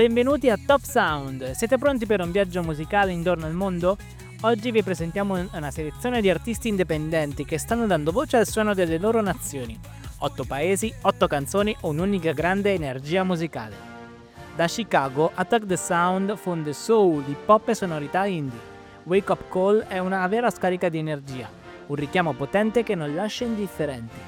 Benvenuti a Top Sound. Siete pronti per un viaggio musicale intorno al mondo? Oggi vi presentiamo una selezione di artisti indipendenti che stanno dando voce al suono delle loro nazioni. 8 paesi, 8 canzoni, un'unica grande energia musicale. Da Chicago, Attack the Sound fonde soul, hip hop e sonorità indie. Wake Up Call è una vera scarica di energia, un richiamo potente che non lascia indifferenti.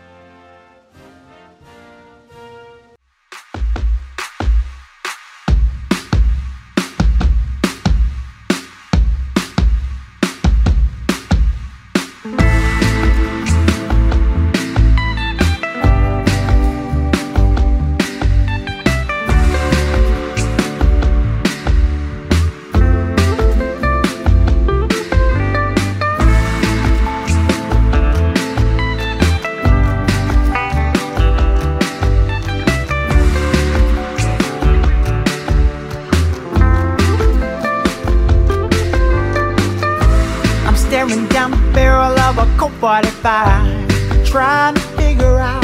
Staring down the barrel of a Colt 45, trying to figure out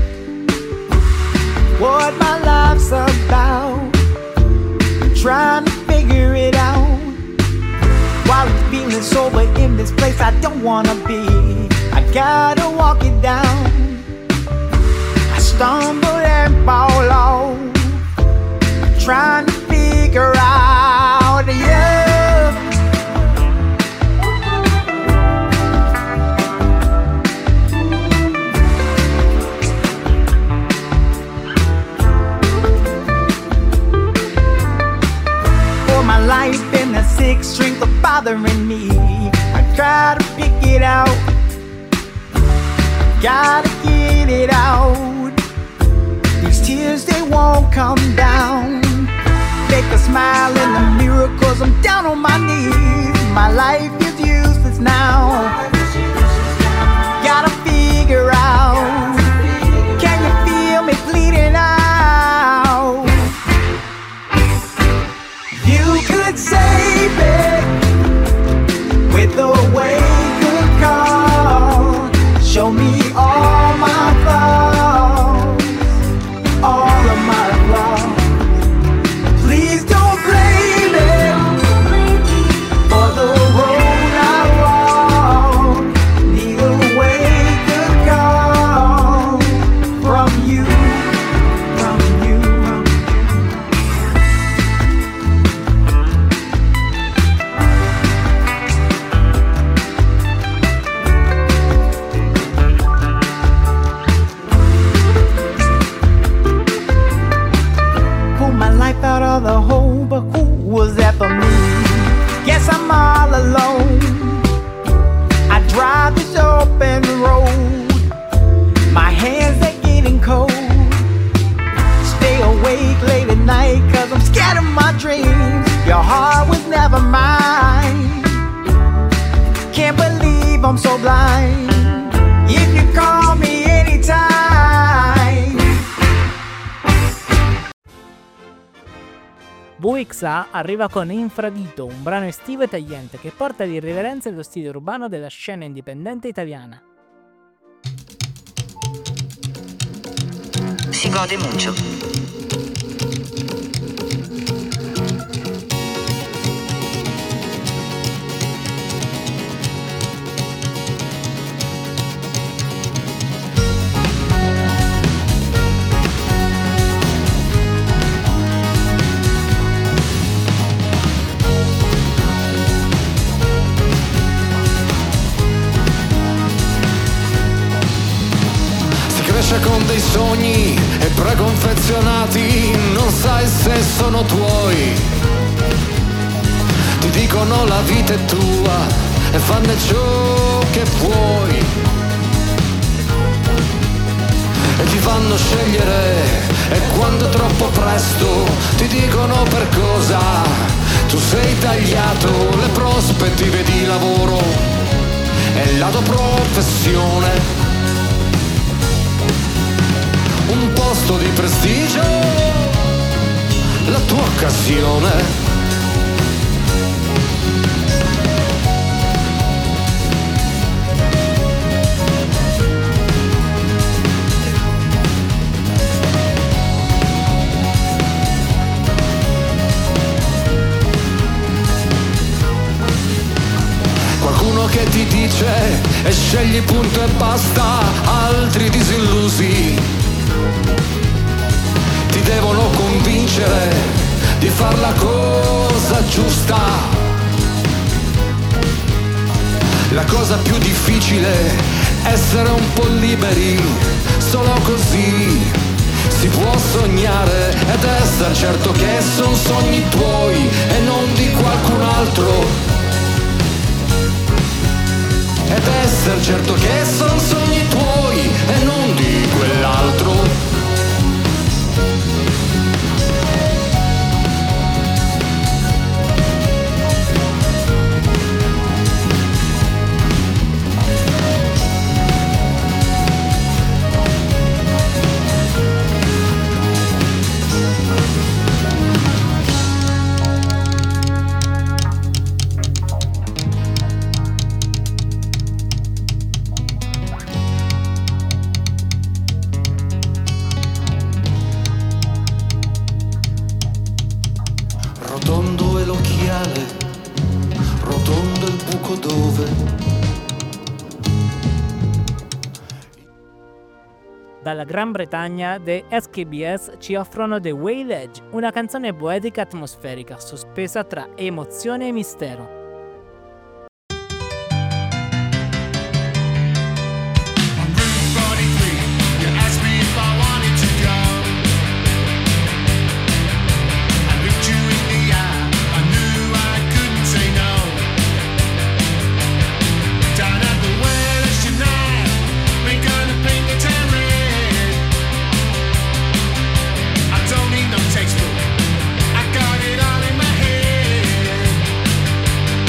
what my life's about, trying to figure it out, while I'm feeling sober in this place I don't wanna be. I gotta walk it down. I stumble and fall off, trying to figure out, yeah. My life in a six string for bothering me. I gotta pick it out, gotta get it out. These tears, they won't come down. Take a smile in the mirror, cause I'm down on my knees. My life is useless now. Gotta figure out, can you feel me bleeding out? You could save me with a wake-up call. Show me all my flaws, all of my flaws. Please don't blame me for the road I walk. Need a wake-up call from you, from you. Out of the hole, but who was that for me? Guess I'm all alone. I drive this open road, my hands are getting cold. Stay awake late at night, cause I'm scared of my dreams. Your heart was never mine. Can't believe I'm so blind. If you call me anytime. VXA arriva con Infradito, un brano estivo e tagliente che porta l'irriverenza e lo stile urbano della scena indipendente italiana. Si gode mucho. Con dei sogni e preconfezionati, non sai se sono tuoi. Ti dicono la vita è tua e fanne ciò che puoi. E ti fanno scegliere, e quando è troppo presto ti dicono per cosa tu sei tagliato. Le prospettive di lavoro e la tua professione, un posto di prestigio, la tua occasione. uno che ti dice e scegli punto e basta, altri disillusi ti devono convincere di far la cosa giusta. La cosa più difficile è essere un po' liberi, solo così si può sognare ed essere certo che son sogni tuoi e non di qualcun altro. Ed essere certo che son sogni tuoi e non di quell'altro. Rotondo è l'occhiale, rotondo il buco dove. Dalla Gran Bretagna, The SKBS ci offrono The Whale Edge, una canzone poetica atmosferica, sospesa tra emozione e mistero. I got it all in my head.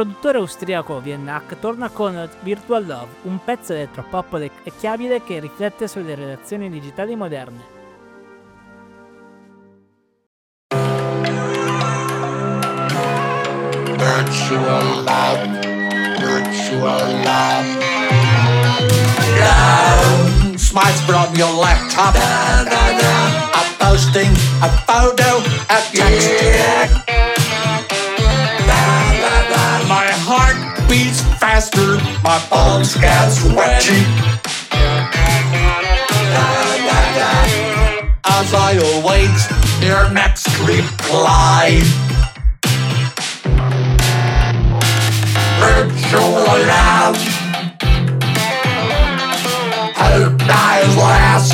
produttore austriaco Viennac torna con Virtual Love, un pezzo elettropop orecchiabile che riflette sulle relazioni digitali moderne. Virtual love, virtual love. Love smiles from your laptop. I'm posting a photo, a text. My heart beats faster, my palms get sweaty. As I await your next reply. Virtual love, hope dies last.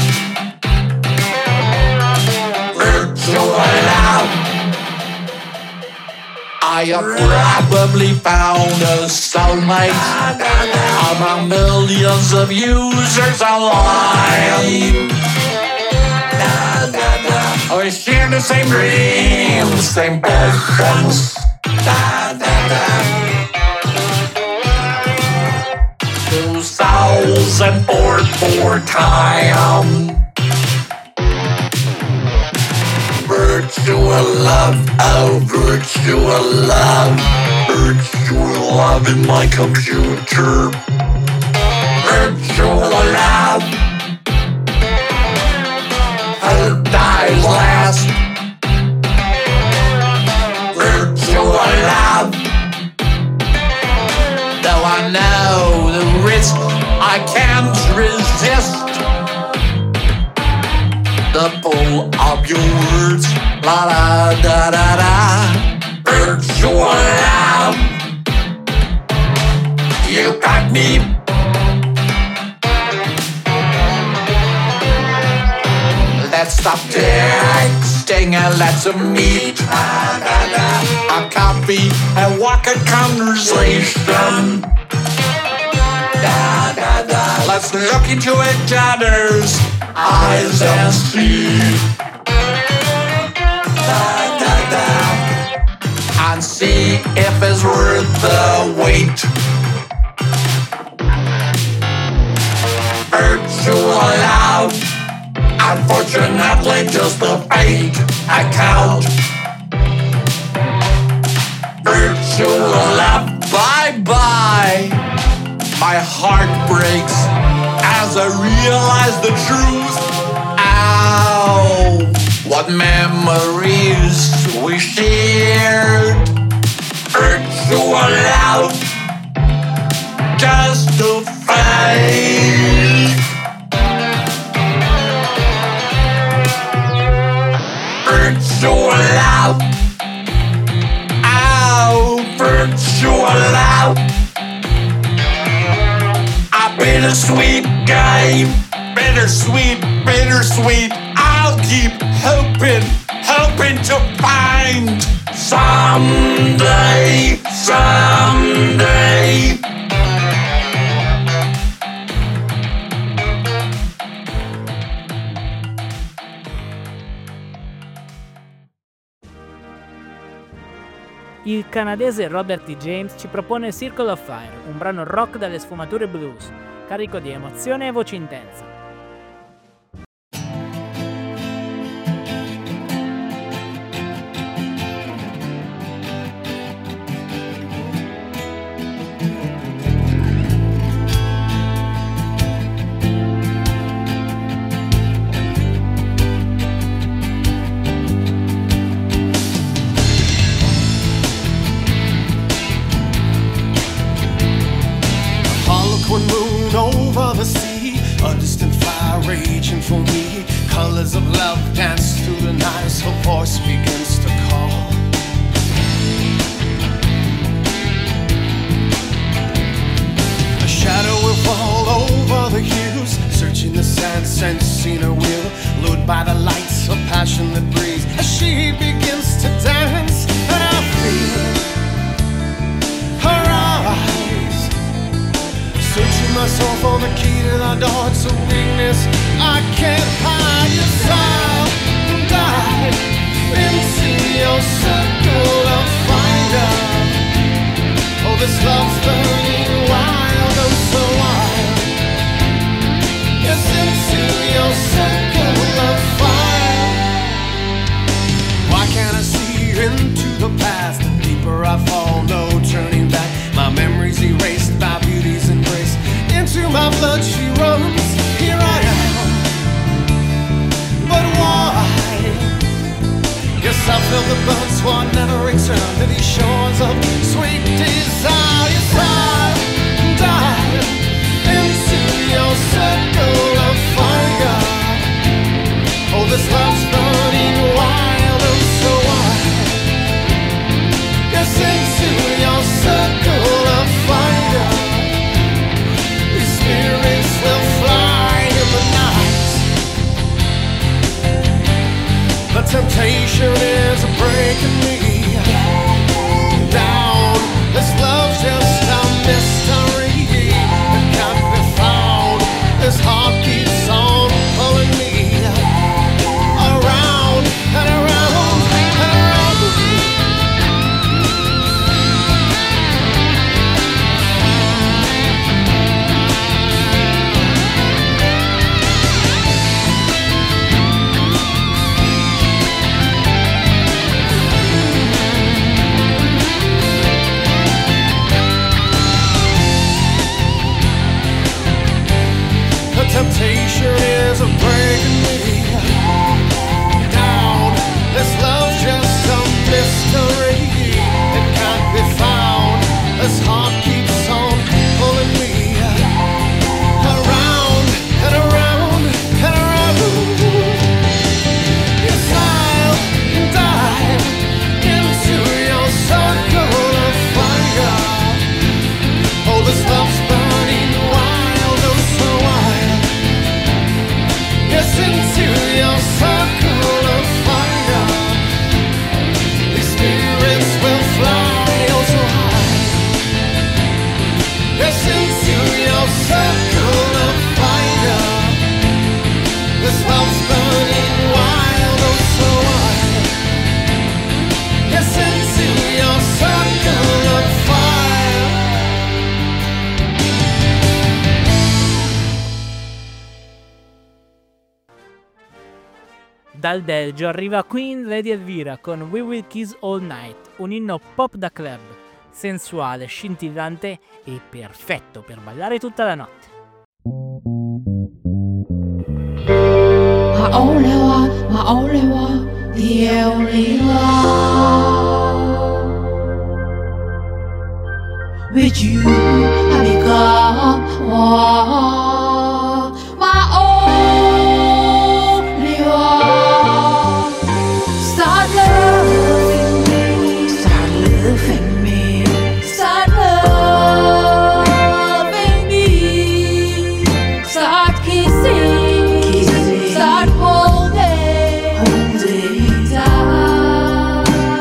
Virtual love, I have probably found a soulmate among millions of users online. We share the same dreams, same passions. Two souls and four time. Virtual love, oh virtual love. Virtual love in my computer. Virtual love. Hope dies last. Virtual love. Though I know the risk, I can't resist the pull of your words. La da da da da. Virtual love. You got me. Let's stop texting and let's meet. A coffee and walk a conversation. Let's look into each other's eyes and see. And see if it's worth the wait. Virtual love. Unfortunately, just a fake account. Virtual love, bye-bye. My heart breaks as I realize the truth. Ow, what memories we shared. Virtual love, just a fake. Virtual love. Ow, virtual love. A bittersweet game. Bittersweet, bittersweet. I'll keep hoping to find someday, someday. Il canadese Robert D. James ci propone Circle of Fire, un brano rock dalle sfumature blues, carico di emozione e voce intensa. Over the sea, a distant fire raging for me. Colors of love dance through the night as her voice begins to call. A shadow will fall over the hills, searching the sand, sensing her will. Lured by the lights, a passion that breathes as she begins to dance. And I feel her eyes, searching my soul for the key to the door to weakness I can't hide. Yes, I'll dive into your circle of fire. Oh, this love's burning wild, oh so wild. Yes, into your circle of fire. Why can't I see into the past? The deeper I fall, no turning back. My memories erased by beauty's embrace. Into my blood she runs, here I am. But why? Guess I felt the burn, so I never return to these shores of sweet desire. Yes, I dive into your circle of fire. Oh, this love's burning wild, oh so wild. Yes, into your circle of fire. These spirits will fly in the night. The temptation is breaking me down. This love's just a mystery that can't be found. This heart keeps on pulling me around and around and around. The temptation is breaking me down. This love's just a mystery, it can't be found. This heart keeps on pulling me around and around and around. Yes, I'll dive into your circle of fire. Oh, this love's burning wild, oh so wild. Yes, into your circle of fire. These spirits will fly oh so high. Yes, into your circle of fire. This love's burning wild, oh so wild. Yes, into your circle of fire. Dal Belgio arriva Queen Lady Elvira con We Will Kiss All Night, un inno pop da club, sensuale, scintillante e perfetto per ballare tutta la notte. My only one, the only one. With you, I become one. My only one. Start loving me. Start loving me. Start loving me. Start kissing. Start holding tight.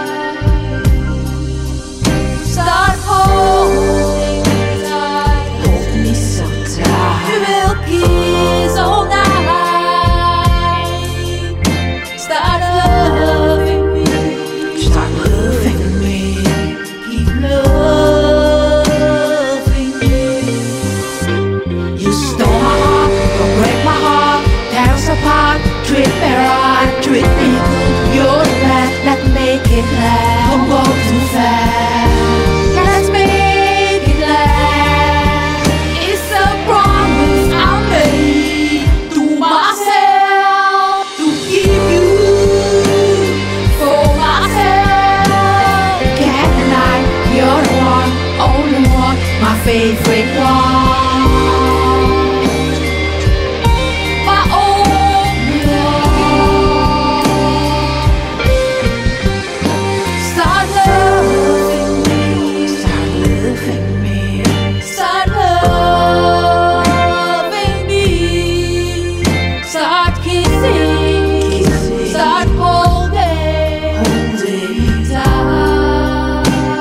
Start holding tight. Hold me so tight. We will kiss all night. Start loving me. Start loving me. Keep loving me. You stole my heart, don't break my heart. Tear us apart, treat me right, treat me good. You're the best, let's make it last. Don't go too fast, let's make it last. It's a promise I made to myself, to keep you for myself. Can't deny, you're the one, only one, my favorite one. My only one. Start loving me. Start loving me. Start loving me. Start kissing. Start holding tight.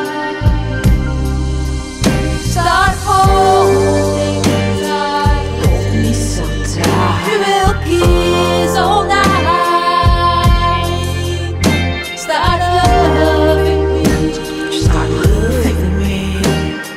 Start holding tight. Hold me so tight. We will kiss all night. Start loving me. Start loving me.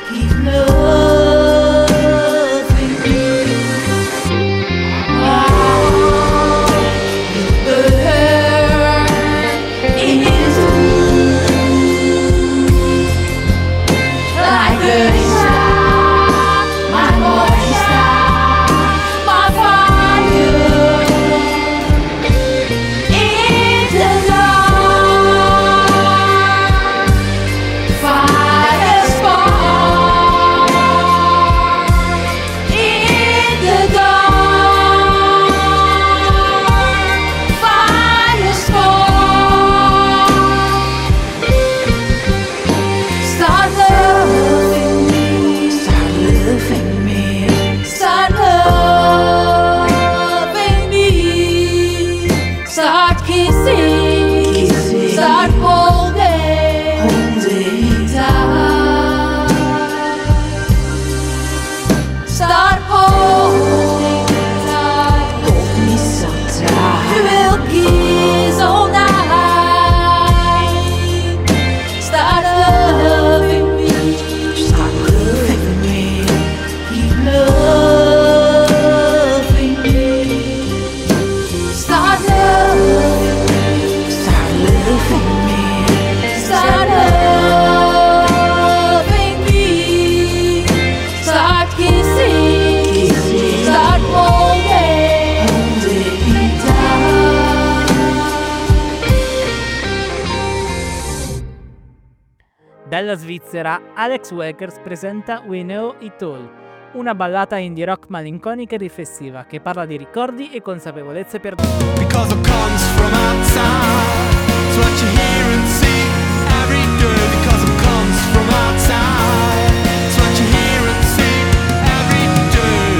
Dalla Svizzera, Alex Wakers presenta We Know It All, una ballata indie rock malinconica e riflessiva che parla di ricordi e consapevolezze perdute. Because it comes from outside. It's what you hear and see every day. Because it comes from outside. It's what you hear and see every day.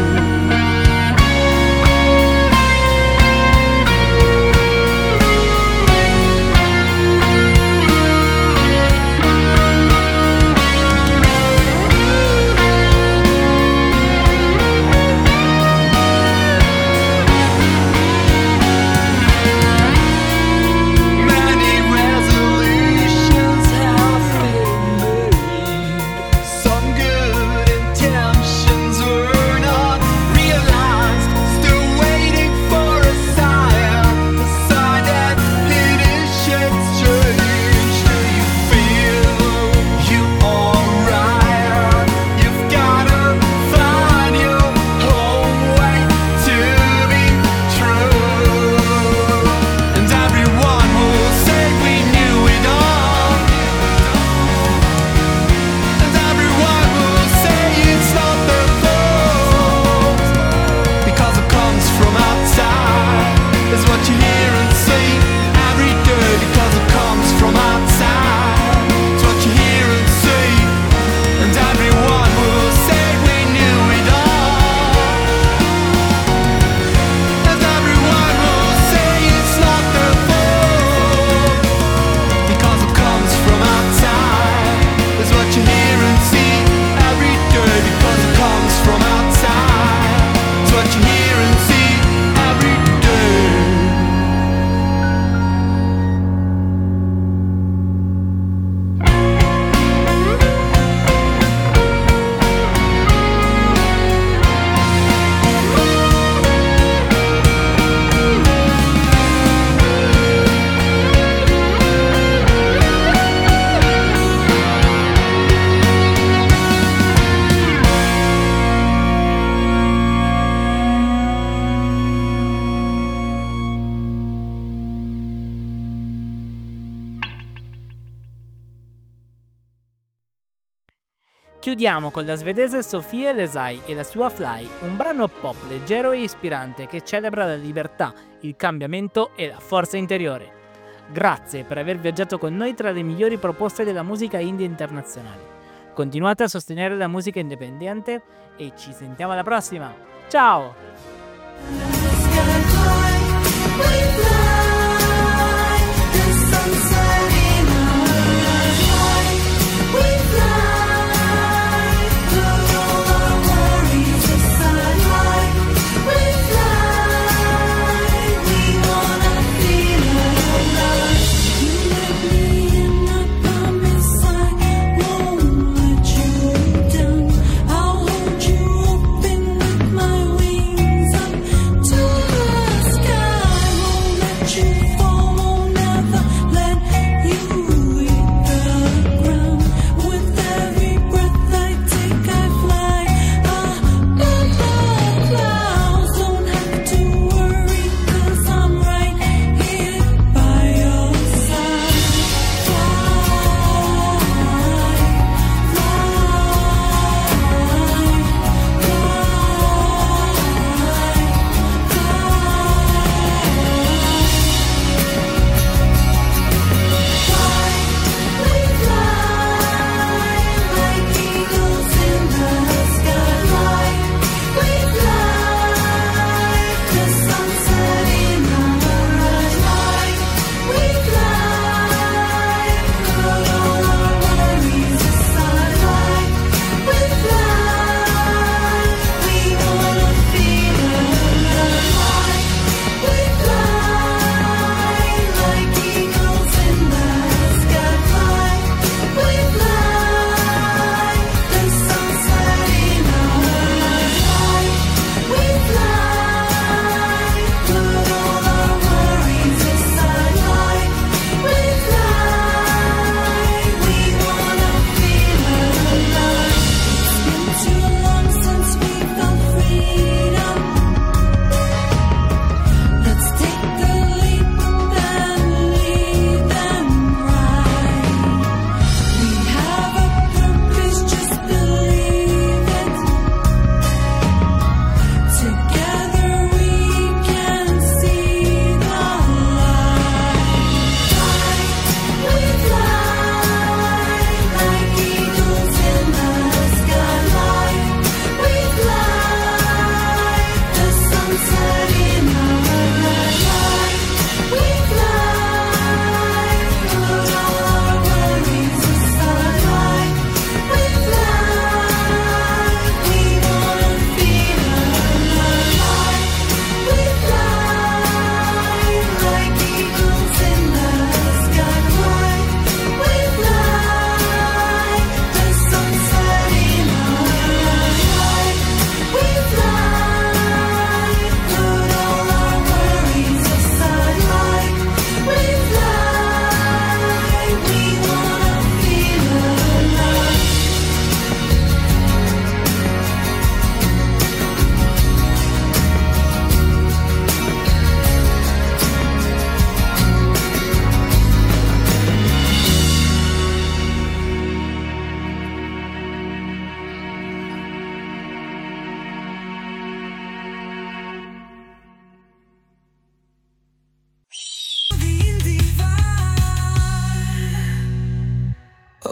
Chiudiamo con la svedese Sofie Lesai e la sua Fly, un brano pop leggero e ispirante che celebra la libertà, il cambiamento e la forza interiore. Grazie per aver viaggiato con noi tra le migliori proposte della musica indie internazionale. Continuate a sostenere la musica indipendente e ci sentiamo alla prossima. Ciao!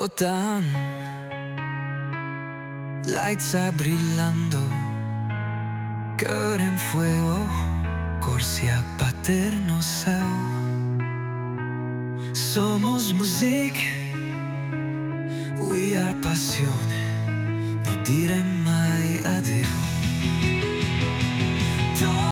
Rotan, lights brillando, cœur en fuego, corsi a baternos seu. Somos music, we are passione, non dire mai addio.